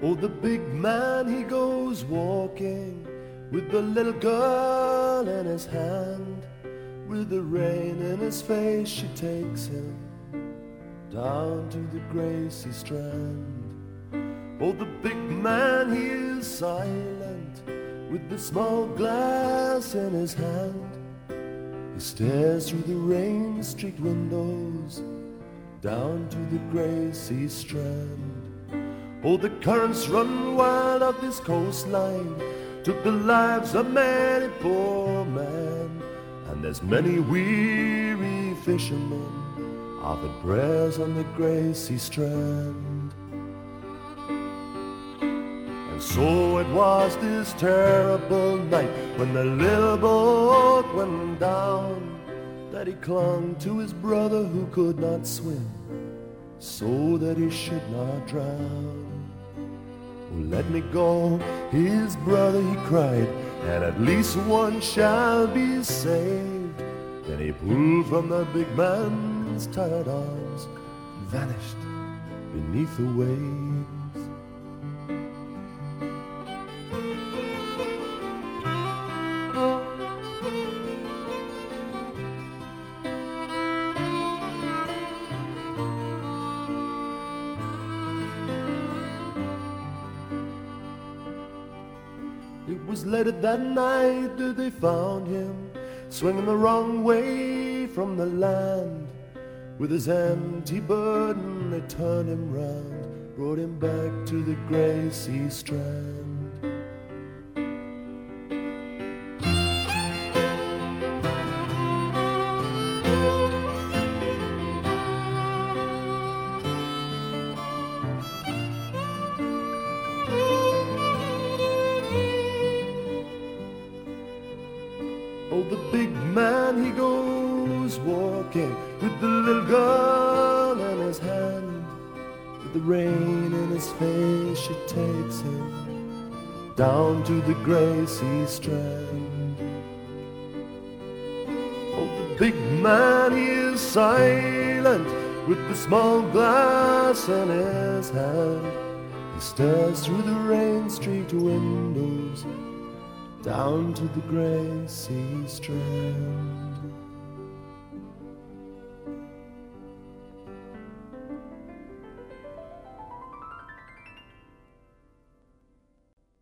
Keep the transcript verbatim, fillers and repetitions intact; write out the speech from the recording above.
Oh, the big man, he goes walking with the little girl in his hand. With the rain in his face, she takes him down to the Gracie Strand. Oh, the big man, he is silent with the small glass in his hand. He stares through the rain-streaked windows down to the Gracie Strand. Oh, the currents run wild up this coastline, took the lives of many poor men, and there's many weary fishermen offered prayers on the Gracie Strand. And so it was this terrible night when the little boat went down, that he clung to his brother who could not swim, so that he should not drown. Oh, let me go, his brother, he cried, and at least one shall be saved. Then he pulled from the big man's tired arms and vanished beneath the waves. It was later that night that they found him, swinging the wrong way from the land. With his empty burden, they turned him round, brought him back to the Gracie Strand. Oh, the big man, he goes walking with the little girl in his hand. With the rain in his face, she takes him down to the Gracie Strand. Oh, the big man, he is silent with the small glass in his hand. He stares through the rain-streaked windows down to the Gracie Strand.